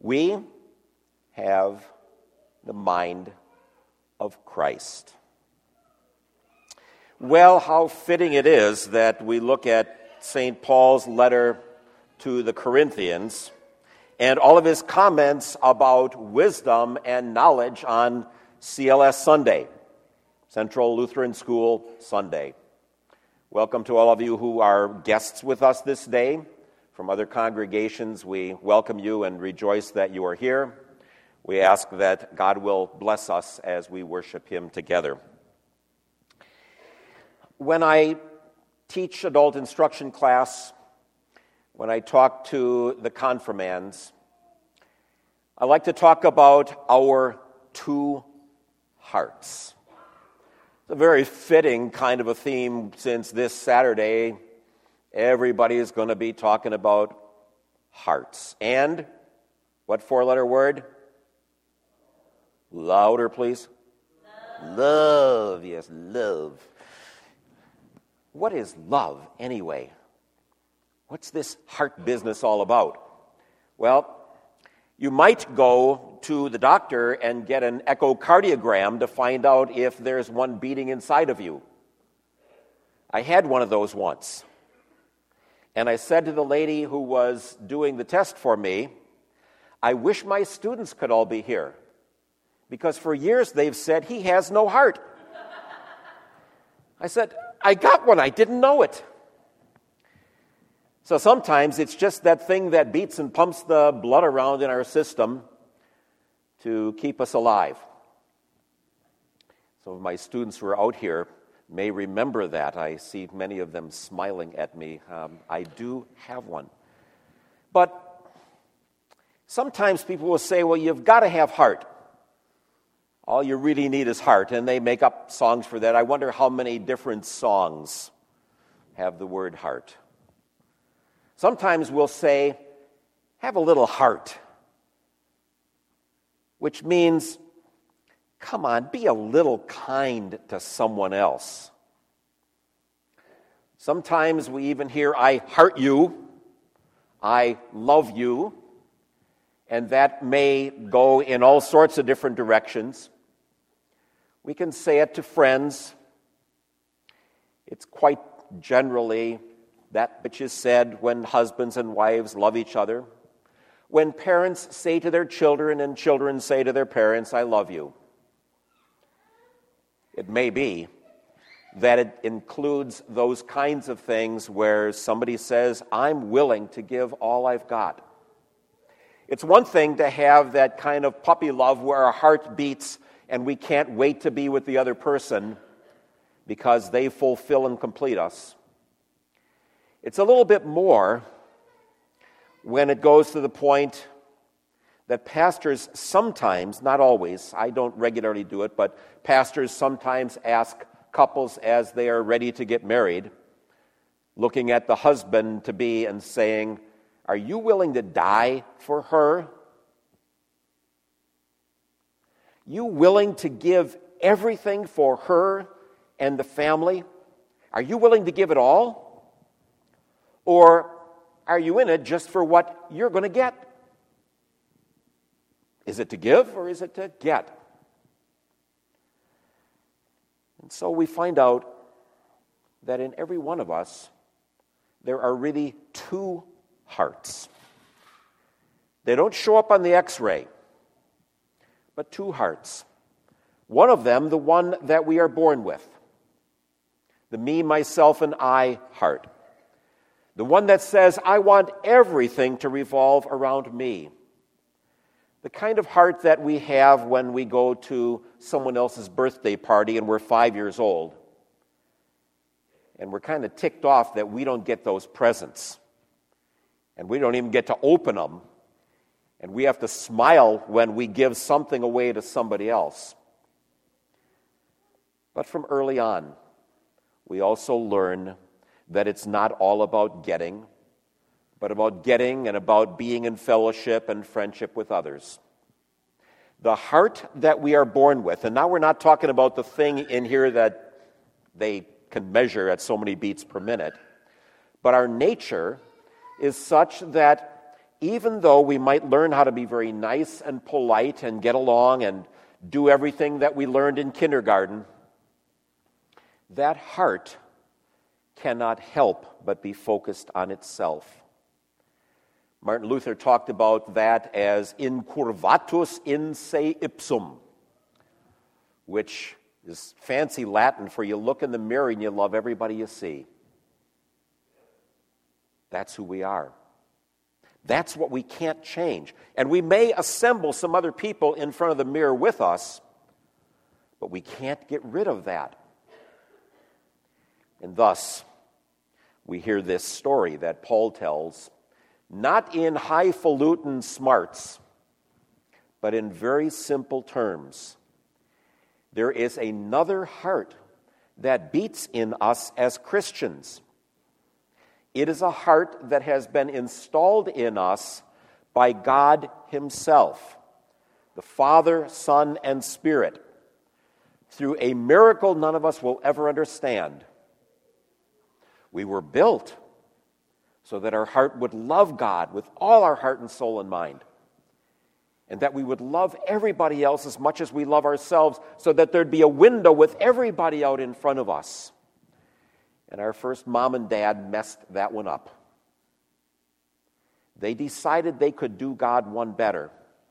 We have the mind of Christ. Well, how fitting it is that we look at St. Paul's letter to the Corinthians and all of his comments about wisdom and knowledge on CLS Sunday, Central Lutheran School Sunday. Welcome to all of you who are guests with us this day. From other congregations, we welcome you and rejoice that you are here. We ask that God will bless us as we worship Him together. When I teach adult instruction class, when I talk to the confirmands, I like to talk about our two hearts. It's a very fitting kind of a theme since this Saturday, everybody is going to be talking about hearts. And what four-letter word? Louder, please. Love. Yes, love. What is love, anyway? What's this heart business all about? Well, you might go to the doctor and get an echocardiogram to find out if there's one beating inside of you. I had one of those once. And I said to the lady who was doing the test for me, I wish my students could all be here, because for years they've said he has no heart. I said, I got one, I didn't know it. So sometimes it's just that thing that beats and pumps the blood around in our system to keep us alive. Some of my students who are out here may remember that. I see many of them smiling at me. I do have one. But sometimes people will say, well, you've got to have heart. All you really need is heart, and they make up songs for that. I wonder how many different songs have the word heart. Sometimes we'll say, have a little heart, which means, come on, be a little kind to someone else. Sometimes we even hear, I heart you, I love you, and that may go in all sorts of different directions. We can say it to friends. It's quite generally that which is said when husbands and wives love each other. When parents say to their children and children say to their parents, I love you. It may be that it includes those kinds of things where somebody says, I'm willing to give all I've got. It's one thing to have that kind of puppy love where our heart beats and we can't wait to be with the other person because they fulfill and complete us. It's a little bit more when it goes to the point that pastors sometimes, not always, I don't regularly do it, but pastors sometimes ask couples as they are ready to get married, looking at the husband-to-be and saying, are you willing to die for her? You willing to give everything for her and the family? Are you willing to give it all? Or are you in it just for what you're going to get? Is it to give or is it to get? And so we find out that in every one of us, there are really two hearts. They don't show up on the X-ray, but two hearts. One of them, the one that we are born with, the me, myself, and I heart. The one that says, I want everything to revolve around me. The kind of heart that we have when we go to someone else's birthday party and we're 5 years old. And we're kind of ticked off that we don't get those presents. And we don't even get to open them. And we have to smile when we give something away to somebody else. But from early on, we also learn that it's not all about getting, but about getting and about being in fellowship and friendship with others. The heart that we are born with, and now we're not talking about the thing in here that they can measure at so many beats per minute, but our nature is such that even though we might learn how to be very nice and polite and get along and do everything that we learned in kindergarten, that heart cannot help but be focused on itself. Martin Luther talked about that as incurvatus in se ipsum, which is fancy Latin for you look in the mirror and you love everybody you see. That's who we are. That's what we can't change. And we may assemble some other people in front of the mirror with us, but we can't get rid of that. And thus, we hear this story that Paul tells, not in highfalutin smarts, but in very simple terms. There is another heart that beats in us as Christians. It is a heart that has been installed in us by God Himself, the Father, Son, and Spirit, through a miracle none of us will ever understand. We were built so that our heart would love God with all our heart and soul and mind, and that we would love everybody else as much as we love ourselves, so that there'd be a window with everybody out in front of us. And our first mom and dad messed that one up. They decided they could do God one better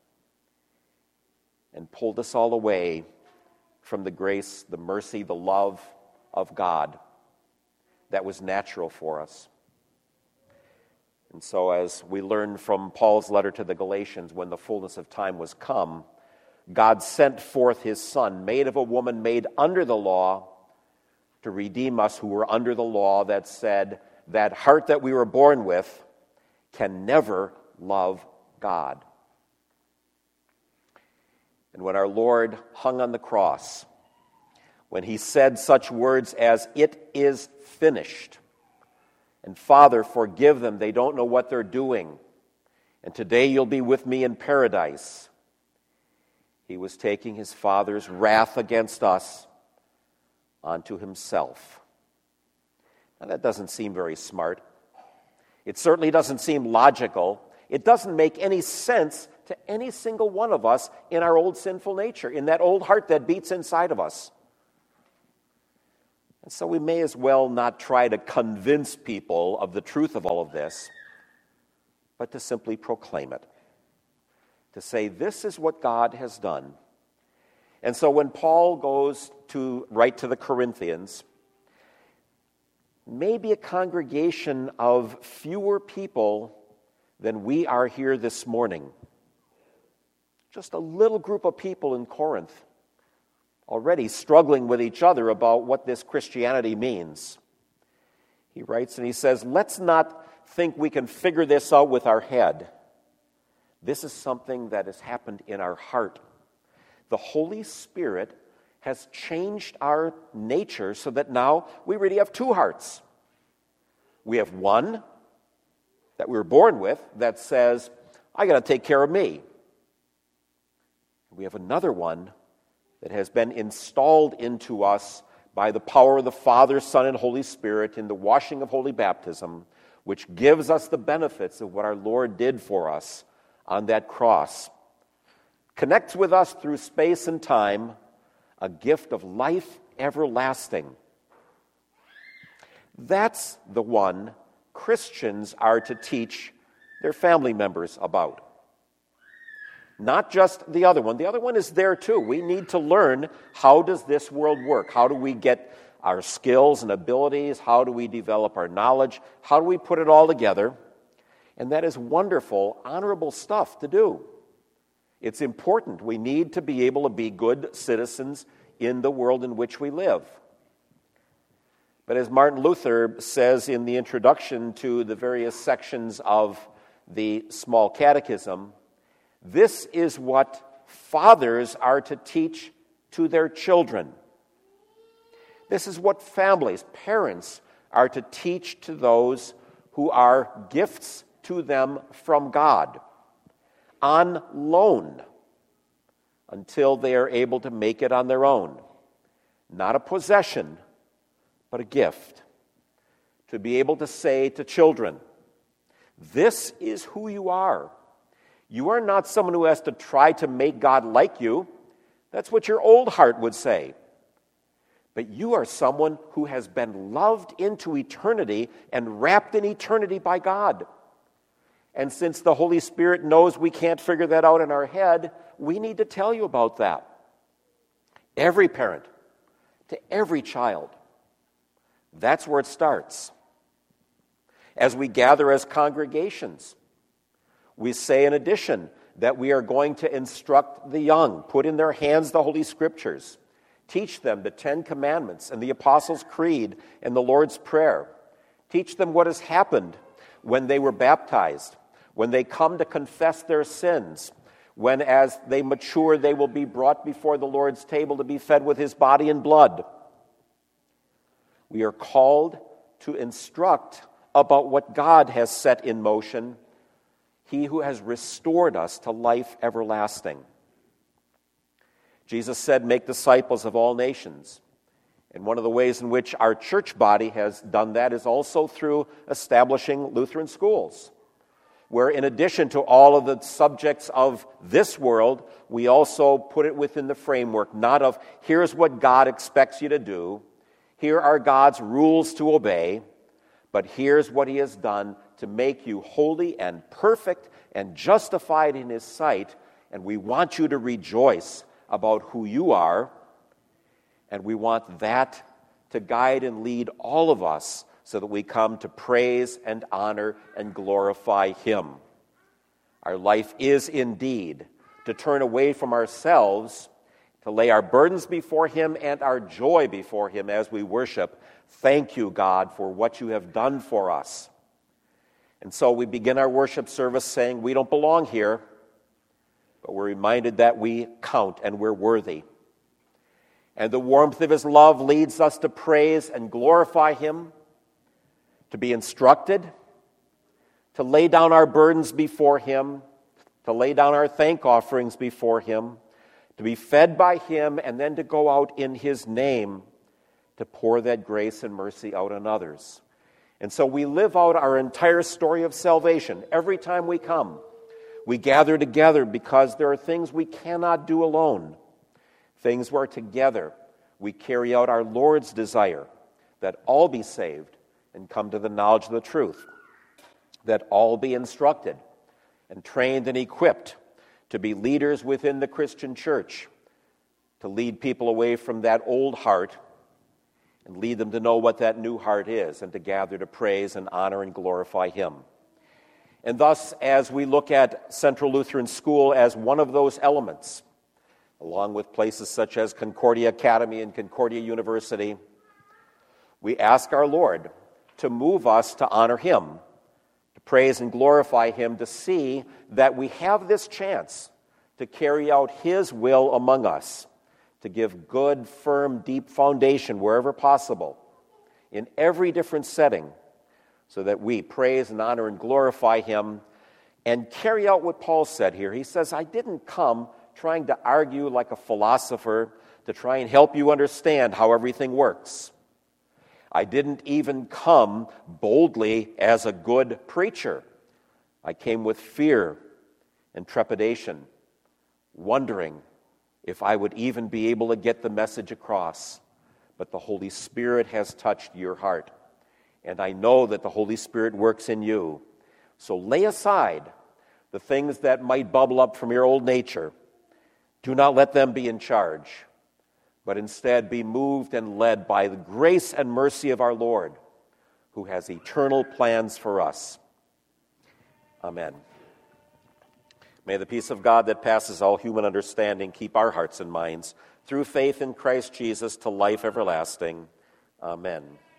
and pulled us all away from the grace, the mercy, the love of God that was natural for us. And so as we learn from Paul's letter to the Galatians, when the fullness of time was come, God sent forth His Son, made of a woman, made under the law, to redeem us who were under the law, that said, that heart that we were born with can never love God. And when our Lord hung on the cross, when He said such words as, "It is finished," and "Father, forgive them, they don't know what they're doing, and today you'll be with me in paradise," He was taking His Father's wrath against us onto Himself. Now that doesn't seem very smart. It certainly doesn't seem logical. It doesn't make any sense to any single one of us in our old sinful nature, in that old heart that beats inside of us. And so we may as well not try to convince people of the truth of all of this, but to simply proclaim it. To say, this is what God has done. And so when Paul goes to write to the Corinthians, maybe a congregation of fewer people than we are here this morning. Just a little group of people in Corinth, already struggling with each other about what this Christianity means. He writes and he says, let's not think we can figure this out with our head. This is something that has happened in our heart. The Holy Spirit has changed our nature so that now we really have two hearts. We have one that we were born with that says, I got to take care of me. We have another one that has been installed into us by the power of the Father, Son, and Holy Spirit in the washing of holy baptism, which gives us the benefits of what our Lord did for us on that cross. Connects with us through space and time, a gift of life everlasting. That's the one Christians are to teach their family members about. Not just the other one. The other one is there too. We need to learn, how does this world work? How do we get our skills and abilities? How do we develop our knowledge? How do we put it all together? And that is wonderful, honorable stuff to do. It's important. We need to be able to be good citizens in the world in which we live. But as Martin Luther says in the introduction to the various sections of the Small Catechism, this is what fathers are to teach to their children. This is what families, parents, are to teach to those who are gifts to them from God, on loan, until they are able to make it on their own. Not a possession, but a gift. To be able to say to children, This is who you are. You are not someone who has to try to make God like you. That's what your old heart would say. But you are someone who has been loved into eternity and wrapped in eternity by God. And since the Holy Spirit knows we can't figure that out in our head, we need to tell you about that. Every parent, to every child. That's where it starts. As we gather as congregations, we say in addition that we are going to instruct the young, put in their hands the Holy Scriptures, teach them the 10 Commandments and the Apostles' Creed and the Lord's Prayer. Teach them what has happened when they were baptized, when they come to confess their sins, when as they mature they will be brought before the Lord's table to be fed with His body and blood. We are called to instruct about what God has set in motion, He who has restored us to life everlasting. Jesus said, "Make disciples of all nations." And one of the ways in which our church body has done that is also through establishing Lutheran schools, where in addition to all of the subjects of this world, we also put it within the framework, not of here's what God expects you to do, here are God's rules to obey, but here's what He has done to make you holy and perfect and justified in His sight, and we want you to rejoice about who you are, and we want that to guide and lead all of us so that we come to praise and honor and glorify Him. Our life is indeed to turn away from ourselves, to lay our burdens before Him and our joy before Him as we worship. Thank you, God, for what you have done for us. And so we begin our worship service saying we don't belong here, but we're reminded that we count and we're worthy. And the warmth of His love leads us to praise and glorify Him, to be instructed, to lay down our burdens before Him, to lay down our thank offerings before Him, to be fed by Him, and then to go out in His name to pour that grace and mercy out on others. And so we live out our entire story of salvation every time we come. We gather together because there are things we cannot do alone. Things where together we carry out our Lord's desire that all be saved and come to the knowledge of the truth, that all be instructed and trained and equipped to be leaders within the Christian church, to lead people away from that old heart and lead them to know what that new heart is and to gather to praise and honor and glorify Him. And thus, as we look at Central Lutheran School as one of those elements, along with places such as Concordia Academy and Concordia University, we ask our Lord to move us to honor Him, to praise and glorify Him, to see that we have this chance to carry out His will among us, to give good, firm, deep foundation wherever possible, in every different setting, so that we praise and honor and glorify Him and carry out what Paul said here. He says, I didn't come trying to argue like a philosopher to try and help you understand how everything works. I didn't even come boldly as a good preacher. I came with fear and trepidation, wondering if I would even be able to get the message across. But the Holy Spirit has touched your heart. And I know that the Holy Spirit works in you. So lay aside the things that might bubble up from your old nature. Do not let them be in charge, but instead be moved and led by the grace and mercy of our Lord, who has eternal plans for us. Amen. May the peace of God that passes all human understanding keep our hearts and minds through faith in Christ Jesus to life everlasting. Amen.